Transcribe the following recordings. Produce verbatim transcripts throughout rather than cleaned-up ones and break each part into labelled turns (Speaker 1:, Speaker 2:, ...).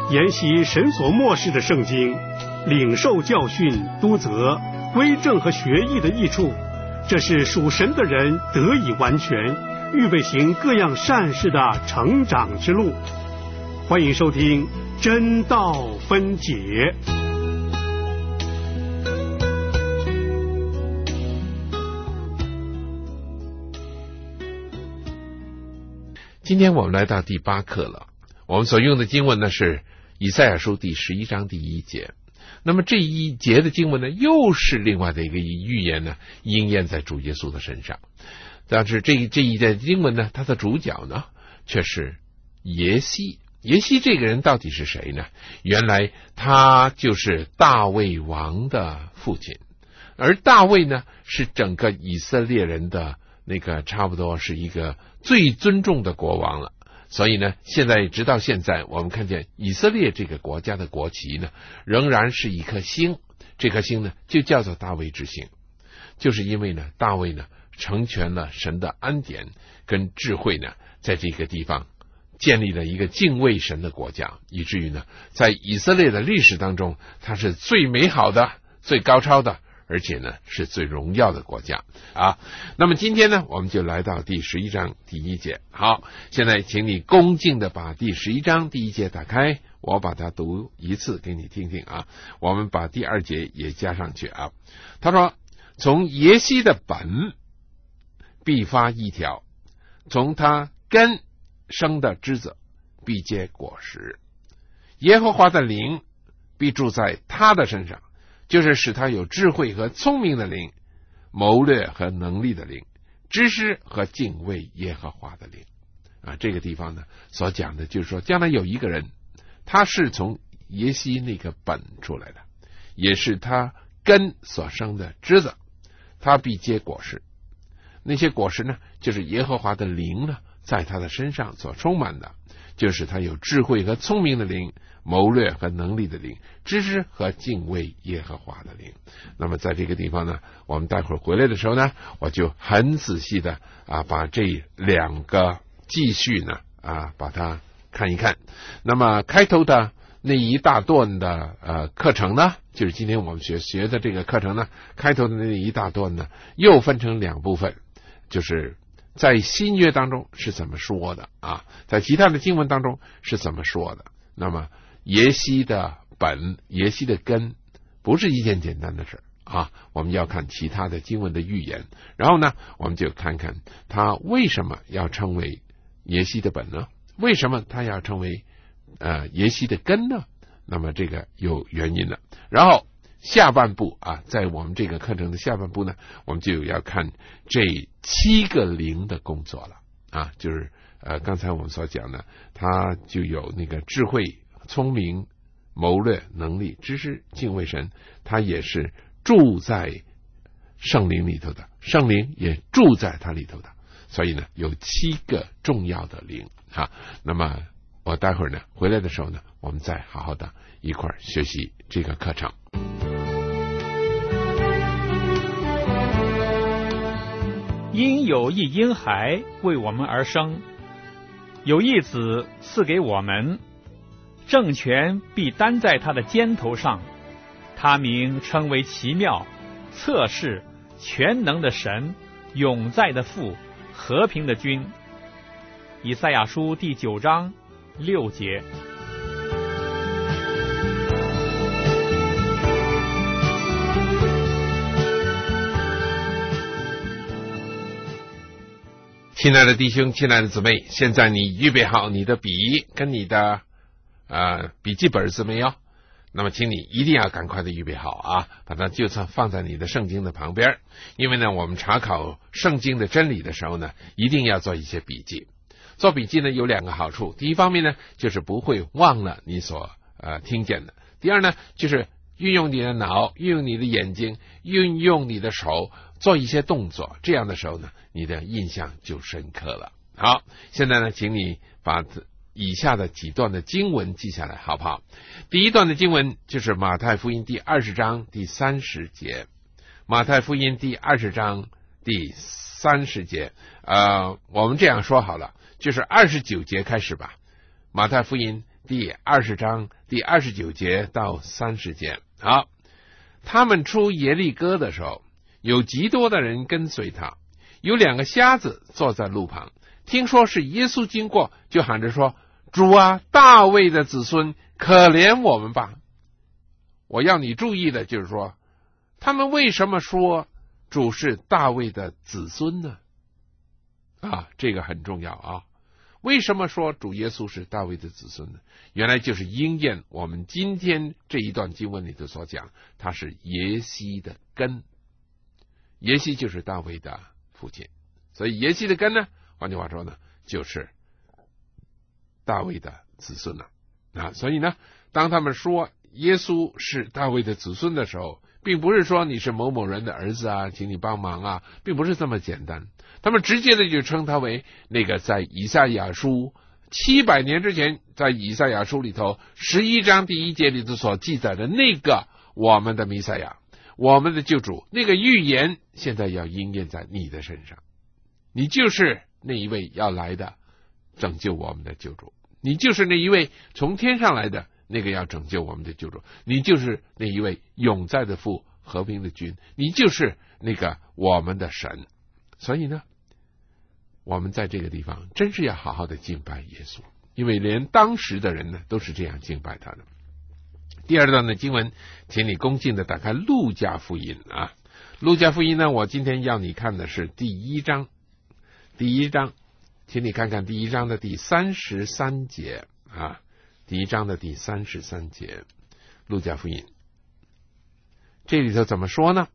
Speaker 1: 研习神所默示的圣经，领受教训、督责、归正和学艺的益处，这是属神的人得以完全，预备行各样善事的成长之路。欢迎收听真道分解。
Speaker 2: 今天我们来到第八课了，我们所用的经文呢是以赛亚书第十一章第一节。那么这一节的经文呢，又是另外的一个预言呢，应验在主耶稣的身上。但是这这一节经文呢，它的主角呢却是耶西。耶西这个人到底是谁呢？原来他就是大卫王的父亲，而大卫呢是整个以色列人的那个差不多是一个最尊重的国王了。所以呢，现在直到现在，我们看见以色列这个国家的国旗呢，仍然是一颗星，这颗星呢就叫做大卫之星，就是因为呢，大卫呢成全了神的恩典跟智慧呢，在这个地方建立了一个敬畏神的国家，以至于呢，在以色列的历史当中，它是最美好的、最高超的，而且呢是最荣耀的国家啊。那么今天呢，我们就来到第十一章第一节。好，现在请你恭敬的把第十一章第一节打开，我把它读一次给你听听啊。我们把第二节也加上去啊。他说：从耶西的本必发一条，从他根生的枝子必结果实，耶和华的灵必住在他的身上，就是使他有智慧和聪明的灵，谋略和能力的灵，知识和敬畏耶和华的灵啊。这个地方呢所讲的就是说，将来有一个人，他是从耶西那个本出来的，也是他根所生的枝子，他必结果实。那些果实呢，就是耶和华的灵呢在他的身上所充满的，就是他有智慧和聪明的灵，谋略和能力的灵，知识和敬畏耶和华的灵。那么在这个地方呢，我们待会儿回来的时候呢，我就很仔细的啊把这两个继续呢啊把它看一看。那么开头的那一大段的呃课程呢，就是今天我们学学的这个课程呢，开头的那一大段呢，又分成两部分，就是在新约当中是怎么说的啊，在其他的经文当中是怎么说的。那么耶西的本，耶西的根，不是一件简单的事啊，我们要看其他的经文的预言，然后呢，我们就看看他为什么要称为耶西的本呢？为什么他要称为呃耶西的根呢？那么这个有原因的。然后下半部啊，在我们这个课程的下半部呢，我们就要看这七个灵的工作了啊，就是呃刚才我们所讲的，他就有那个智慧、聪明、谋略、能力、知识、敬畏神，他也是住在圣灵里头的，圣灵也住在他里头的，所以呢有七个重要的灵啊。那么我待会儿呢回来的时候呢，我们再好好的一块儿学习这个课程。
Speaker 3: 因有一婴孩为我们而生，有一子赐给我们，政权必担在他的肩头上，他名称为奇妙、策士、全能的神、永在的父、和平的君。以赛亚书第九章六节。
Speaker 2: 亲爱的弟兄，亲爱的姊妹，现在你预备好你的笔跟你的呃笔记本子没有？那么请你一定要赶快的预备好啊，把它就算放在你的圣经的旁边，因为呢我们查考圣经的真理的时候呢，一定要做一些笔记。做笔记呢有两个好处，第一方面呢就是不会忘了你所呃听见的，第二呢就是运用你的脑，运用你的眼睛，运用你的手做一些动作，这样的时候呢你的印象就深刻了。好，现在呢请你把以下的几段的经文记下来好不好？第一段的经文就是马太福音第二十章第三十节，马太福音第二十章第三十节，呃，我们这样说好了，就是二十九节开始吧。马太福音第二十章第二十九节到三十节。好，他们出耶利哥的时候，有极多的人跟随他，有两个瞎子坐在路旁，听说是耶稣经过，就喊着说：主啊，大卫的子孙，可怜我们吧。我要你注意的就是说，他们为什么说主是大卫的子孙呢？啊，这个很重要啊。为什么说主耶稣是大卫的子孙呢？原来就是应验我们今天这一段经文里头所讲，他是耶西的根。耶西就是大卫的父亲，所以耶西的根呢，换句话说呢，就是大卫的子孙了啊。所以呢，当他们说耶稣是大卫的子孙的时候，并不是说你是某某人的儿子啊，请你帮忙啊，并不是这么简单。他们直接的就称他为那个在以赛亚书七百年之前，在以赛亚书里头十一章第一节里头所记载的那个我们的弥赛亚，我们的救主，那个预言现在要应验在你的身上。你就是那一位要来的拯救我们的救主，你就是那一位从天上来的那个要拯救我们的救主，你就是那一位永在的父，和平的君，你就是那个我们的神。所以呢，我们在这个地方真是要好好的敬拜耶稣，因为连当时的人呢都是这样敬拜他的。第二段的经文，请你恭敬的打开路加福音啊。路加福音呢，我今天要你看的是第一章，第一章，请你看看第一章的第三十三节啊，第一章的第三十三节，路加福音这里头怎么说呢？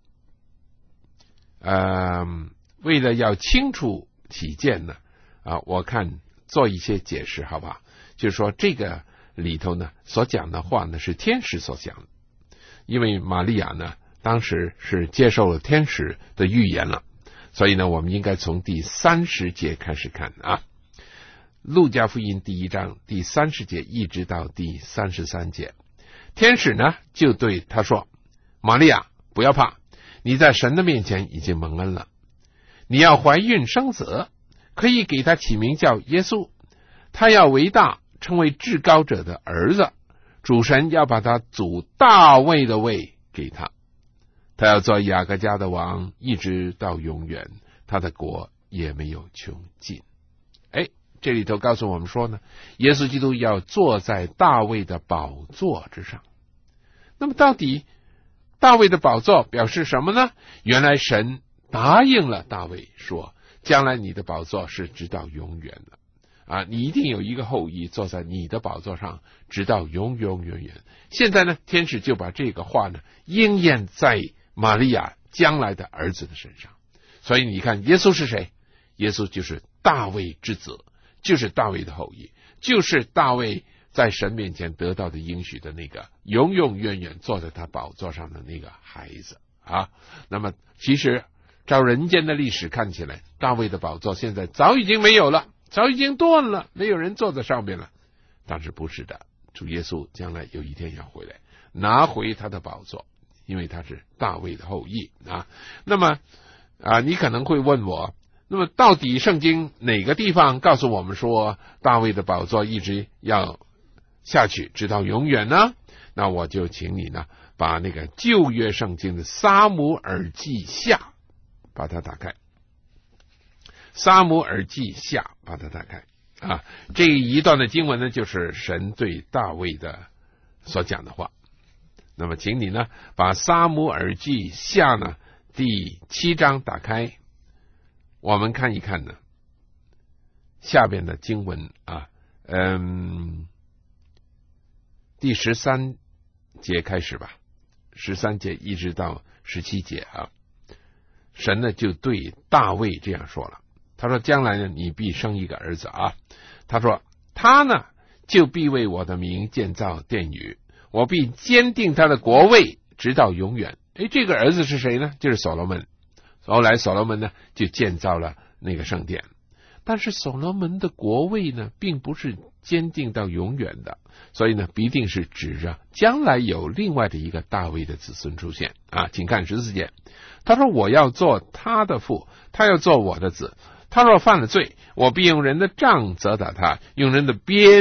Speaker 2: 呃，为了要清楚起见呢，啊，我看做一些解释，好吧？就是说这个里头呢所讲的话呢是天使所讲的，因为玛利亚呢当时是接受了天使的预言了，所以呢我们应该从第三十节开始看啊。路加福音第一章第三十节一直到第三十三节，天使呢就对他说：玛利亚，不要怕，你在神的面前已经蒙恩了，你要怀孕生子，可以给他起名叫耶稣，他要为大，成为至高者的儿子，主神要把他祖大卫的位给他，他要做雅各家的王，一直到永远，他的国也没有穷尽。哎，这里头告诉我们说呢，耶稣基督要坐在大卫的宝座之上。那么到底大卫的宝座表示什么呢？原来神答应了大卫说，将来你的宝座是直到永远的啊，你一定有一个后裔坐在你的宝座上，直到永永远远。现在呢，天使就把这个话呢应验在玛利亚将来的儿子的身上。所以你看，耶稣是谁？耶稣就是大卫之子，就是大卫的后裔，就是大卫在神面前得到的应许的那个永永远远坐在他宝座上的那个孩子啊。那么其实照人间的历史看起来，大卫的宝座现在早已经没有了，早已经断了，没有人坐在上面了。但是不是的，主耶稣将来有一天要回来拿回他的宝座，因为他是大卫的后裔啊。那么啊，你可能会问我，那么到底圣经哪个地方告诉我们说大卫的宝座一直要下去直到永远呢？那我就请你呢把那个旧约圣经的撒母耳记下把它打开，撒母耳记下把它打开啊。这一段的经文呢就是神对大卫的所讲的话。那么请你呢把撒母耳记下呢第七章打开，我们看一看呢下边的经文啊，嗯，第十三节开始吧，十三节一直到十七节啊。神呢就对大卫这样说了，他说将来呢你必生一个儿子啊，他说他呢就必为我的名建造殿宇，我必坚定他的国位直到永远。诶，这个儿子是谁呢？就是所罗门。后来所罗门呢就建造了那个圣殿，但是所罗门的国位呢并不是坚定到永远的，所以呢必定是指着将来有另外的一个大卫的子孙出现啊。请看十四节，他说我要做他的父，他要做我的子，他若犯了罪，我必用人的杖责打他，用人的鞭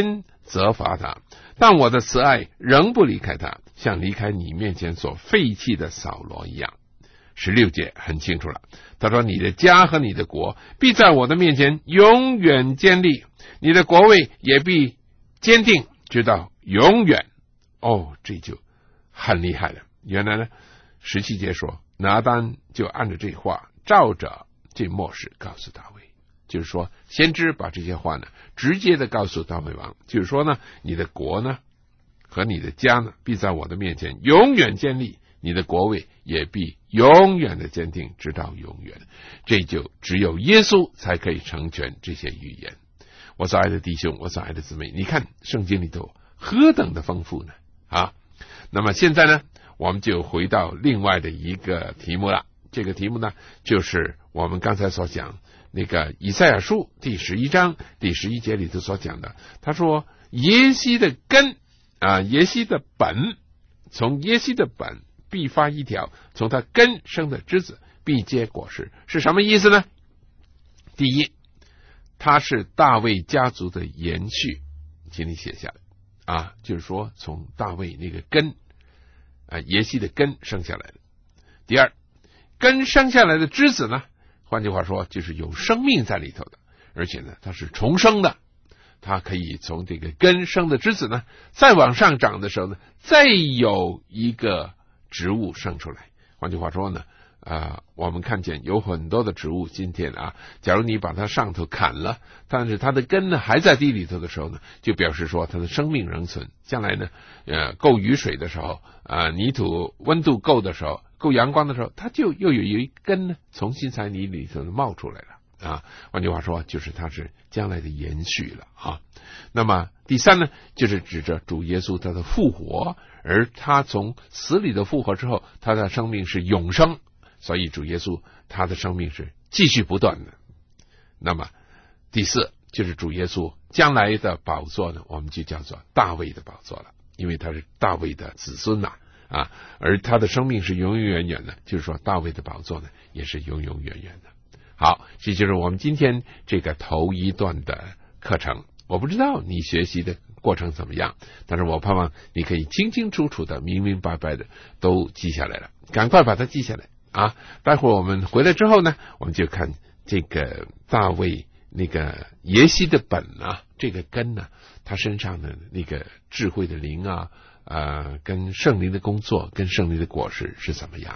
Speaker 2: 责罚他，但我的慈爱仍不离开他，像离开你面前所废弃的扫罗一样。十六节很清楚了，他说你的家和你的国必在我的面前永远坚立，你的国位也必坚定直到永远。哦，这就很厉害了。原来呢，十七节说拿单就按着这话照着这默示告诉大卫，就是说先知把这些话呢直接的告诉大卫王，就是说呢，你的国呢和你的家呢必在我的面前永远坚立，你的国位也必永远的坚定直到永远。这就只有耶稣才可以成全这些预言。我所爱的弟兄，我所爱的姊妹，你看圣经里头何等的丰富呢啊！那么现在呢，我们就回到另外的一个题目了。这个题目呢，就是我们刚才所讲那个以赛亚书第十一章第十一节里头所讲的。他说耶西的根啊，耶西的本，从耶西的本必发一条，从他根生的枝子必结果实。是什么意思呢？第一，他是大卫家族的延续，请你写下来啊，就是说从大卫那个根啊，耶西的根生下来的。第二，根生下来的枝子呢，换句话说就是有生命在里头的，而且呢它是重生的，它可以从这个根生的枝子呢再往上长的时候呢，再有一个植物生出来。换句话说呢啊、呃，我们看见有很多的植物今天啊，假如你把它上头砍了，但是它的根呢还在地里头的时候呢，就表示说它的生命仍存。将来呢呃够雨水的时候啊、呃，泥土温度够的时候，够阳光的时候，它就又有一根呢从新彩泥里头冒出来了啊。换句话说就是它是将来的延续了啊。那么第三呢，就是指着主耶稣他的复活，而他从死里的复活之后，他的生命是永生，所以主耶稣他的生命是继续不断的。那么第四就是主耶稣将来的宝座呢，我们就叫做大卫的宝座了，因为他是大卫的子孙呐 啊, 啊，而他的生命是永永远远的，就是说大卫的宝座呢也是永永远远的。好，这就是我们今天这个头一段的课程。我不知道你学习的过程怎么样，但是我盼望你可以清清楚楚的明明白白的都记下来了，赶快把它记下来啊！待会儿我们回来之后呢，我们就看这个大卫那个耶西的本啊，这个根呢，他身上的那个智慧的灵啊，呃，跟圣灵的工作，跟圣灵的果实是怎么样。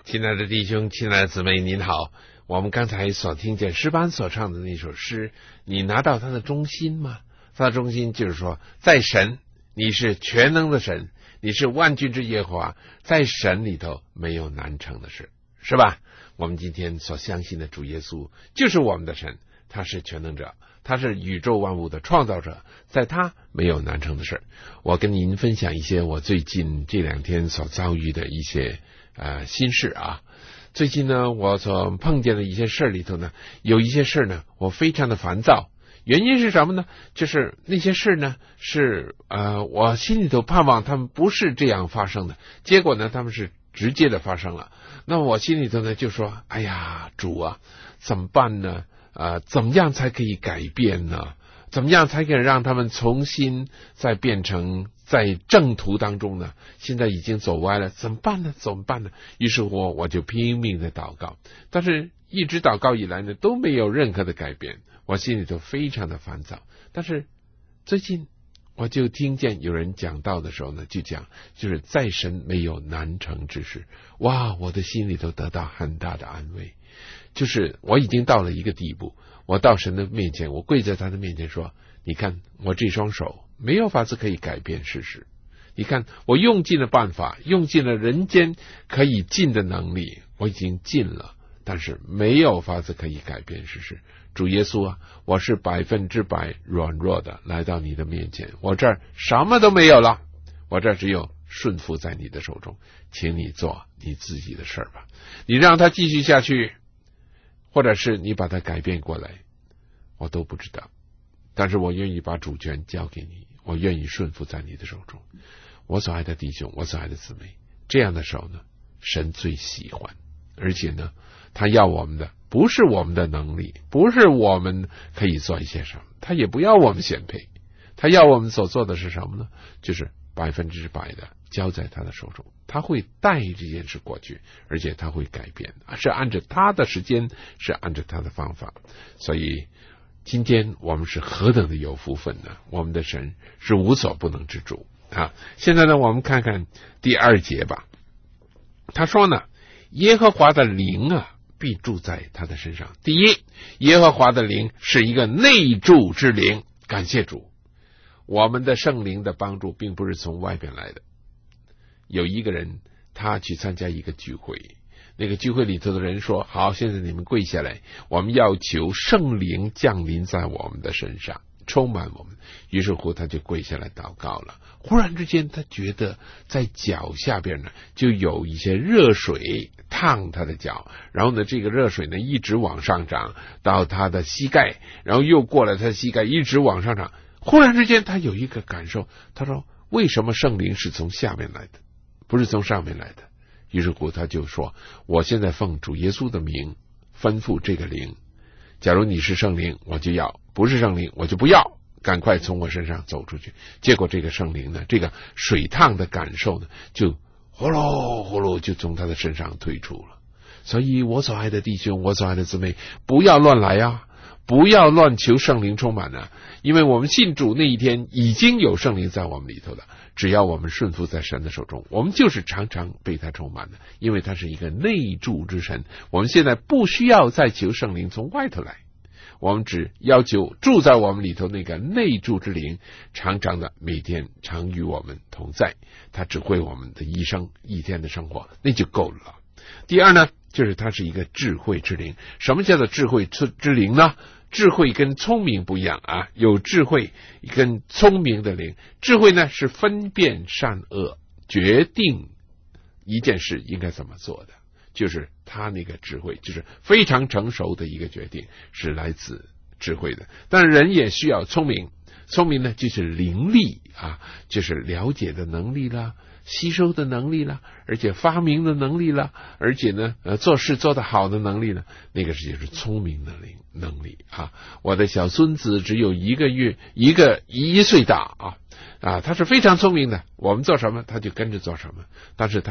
Speaker 2: 亲爱的弟兄，亲爱的姊妹，您好。我们刚才所听见诗班所唱的那首诗，你拿到它的中心吗？它的中心就是说，在神，你是全能的神，你是万军之耶和华，在神里头没有难成的事，是吧？我们今天所相信的主耶稣就是我们的神，他是全能者，他是宇宙万物的创造者，在他没有难成的事。我跟您分享一些我最近这两天所遭遇的一些呃心事啊。最近呢，我所碰见的一些事里头呢，有一些事呢，我非常的烦躁。原因是什么呢？就是那些事呢，是呃，我心里头盼望他们不是这样发生的，结果呢，他们是直接的发生了。那我心里头呢，就说：哎呀，主啊，怎么办呢？呃，怎么样才可以改变呢？怎么样才可以让他们重新再变成在正途当中呢？现在已经走歪了，怎么办呢？怎么办呢？于是我我就拼命的祷告，但是一直祷告以来呢，都没有任何的改变，我心里头非常的烦躁。但是最近我就听见有人讲道的时候呢，就讲就是在神没有难成之事。哇，我的心里头得到很大的安慰，就是我已经到了一个地步，我到神的面前，我跪在他的面前说：你看我这双手没有法子可以改变事实，你看我用尽了办法，用尽了人间可以尽的能力，我已经尽了，但是没有法子可以改变事实。主耶稣啊，我是百分之百软弱的来到你的面前，我这儿什么都没有了，我这儿只有顺服在你的手中，请你做你自己的事儿吧。你让他继续下去，或者是你把它改变过来，我都不知道，但是我愿意把主权交给你，我愿意顺服在你的手中。我所爱的弟兄，我所爱的姊妹，这样的时候呢，神最喜欢，而且呢，他要我们的不是我们的能力，不是我们可以做一些什么，他也不要我们显配，他要我们所做的是什么呢？就是百分之百的交在他的手中，他会带这件事过去，而且他会改变，是按照他的时间，是按照他的方法。所以今天我们是何等的有福分呢？我们的神是无所不能之主啊！现在呢，我们看看第二节吧。他说呢，耶和华的灵啊，必住在他的身上。第一，耶和华的灵是一个内住之灵，感谢主。我们的圣灵的帮助并不是从外边来的。有一个人他去参加一个聚会，那个聚会里头的人说：好，现在你们跪下来，我们要求圣灵降临在我们的身上，充满我们。于是乎他就跪下来祷告了。忽然之间他觉得在脚下边呢就有一些热水烫他的脚，然后呢这个热水呢一直往上涨到他的膝盖，然后又过了他的膝盖一直往上涨。忽然之间他有一个感受，他说：为什么圣灵是从下面来的，不是从上面来的？于是乎他就说：我现在奉主耶稣的名吩咐这个灵，假如你是圣灵我就要，不是圣灵我就不要，赶快从我身上走出去。结果这个圣灵呢，这个水烫的感受呢，就呼噜呼噜就从他的身上退出了。所以我所爱的弟兄，我所爱的姊妹，不要乱来啊，不要乱求圣灵充满啊，因为我们信主那一天已经有圣灵在我们里头了。只要我们顺服在神的手中，我们就是常常被他充满的，因为他是一个内住之神。我们现在不需要再求圣灵从外头来，我们只要求住在我们里头那个内住之灵，常常的每天常与我们同在，他指挥我们的一生一天的生活，那就够了。第二呢，就是他是一个智慧之灵。什么叫做智慧之灵呢？智慧跟聪明不一样啊，有智慧跟聪明的灵。智慧呢是分辨善恶，决定一件事应该怎么做的，就是他那个智慧，就是非常成熟的一个决定，是来自智慧的。但是人也需要聪明，聪明呢就是灵力啊，就是了解的能力啦，吸收的能力啦，而且发明的能力啦，而且呢呃做事做得好的能力呢，那个是就是聪明的灵能力啊。我的小孙子只有一个月一个一岁大啊啊，他是非常聪明的，我们做什么他就跟着做什么，但是他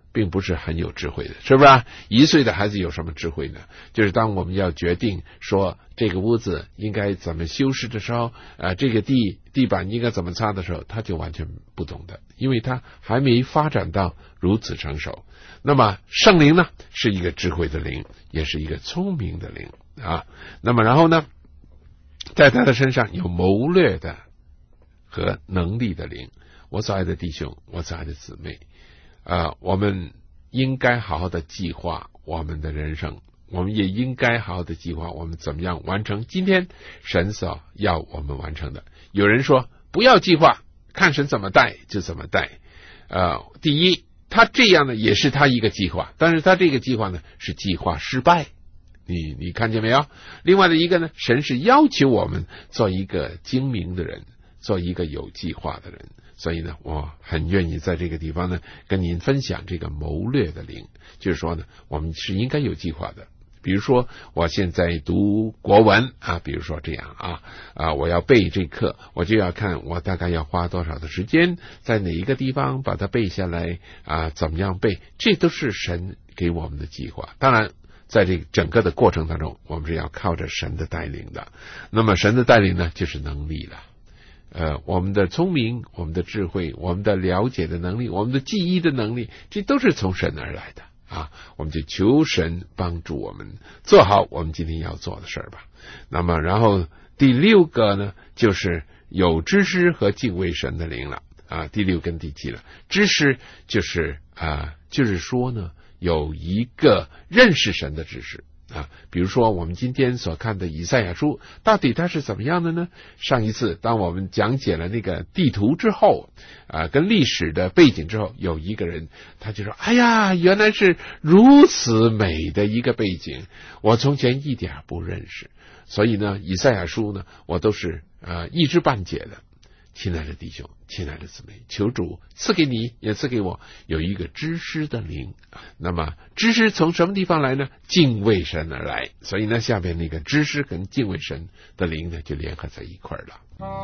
Speaker 2: 并不是很有智慧的，是不是？一岁的孩子有什么智慧呢？就是当我们要决定说这个屋子应该怎么修饰的时候，呃，这个地地板应该怎么擦的时候，他就完全不懂的，因为他还没发展到如此成熟。那么圣灵呢，是一个智慧的灵，也是一个聪明的灵啊。那么然后呢，在他的身上有谋略的和能力的灵。我所爱的弟兄，我所爱的姊妹，呃，我们应该好好的计划我们的人生，我们也应该好好的计划我们怎么样完成今天神所要我们完成的。有人说不要计划，看神怎么带就怎么带。呃，第一，他这样呢也是他一个计划，但是他这个计划呢是计划失败。你你看见没有？另外的一个呢，神是要求我们做一个精明的人，做一个有计划的人。所以呢，我很愿意在这个地方呢跟您分享这个谋略的灵，就是说呢，我们是应该有计划的。比如说，我现在读国文啊，比如说这样啊啊，我要背这课，我就要看我大概要花多少的时间，在哪一个地方把它背下来啊，怎么样背，这都是神给我们的计划。当然，在这整个的过程当中，我们是要靠着神的带领的。那么神的带领呢，就是能力了。呃，我们的聪明，我们的智慧，我们的了解的能力，我们的记忆的能力，这都是从神而来的啊！我们就求神帮助我们做好我们今天要做的事儿吧。那么，然后第六个呢，就是有知识和敬畏神的灵了啊。第六跟第七了，知识就是啊，就是说呢，有一个认识神的知识。啊，比如说我们今天所看的以赛亚书，到底它是怎么样的呢？上一次当我们讲解了那个地图之后，啊，跟历史的背景之后，有一个人他就说：“哎呀，原来是如此美的一个背景，我从前一点不认识。”所以呢，以赛亚书呢，我都是呃一知半解的。亲爱的弟兄，亲爱的姊妹，求主赐给你也赐给我有一个知识的灵。那么知识从什么地方来呢？敬畏神而来。所以呢，下边那个知识跟敬畏神的灵呢，就联合在一块儿了。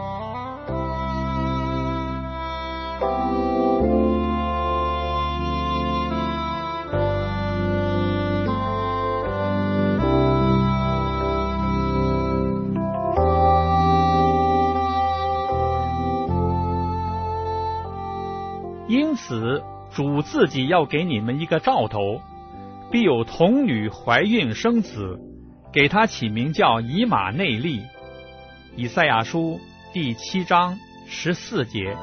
Speaker 3: 因此主自己要给你们一个兆头，必有童女怀孕生子，给他起名叫以马内利。以赛亚书第七章十四节。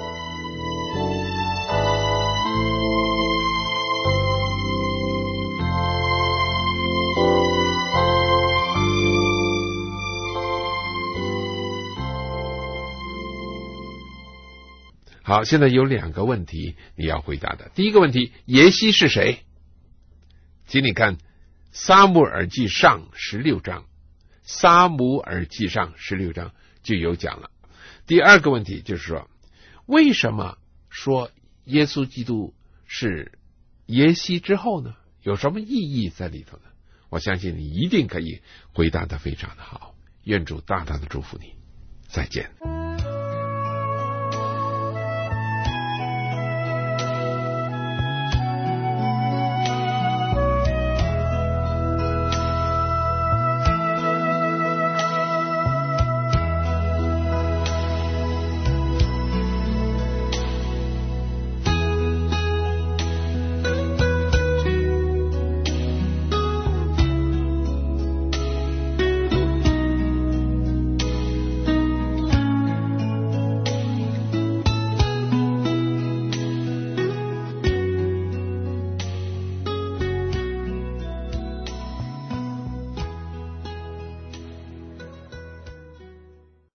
Speaker 2: 好，现在有两个问题你要回答的。第一个问题，耶西是谁？请你看撒母耳记上十六章，撒母耳记上十六章就有讲了。第二个问题就是说，为什么说耶稣基督是耶西之后呢？有什么意义在里头呢？我相信你一定可以回答得非常的好。愿主大大的祝福你，再见。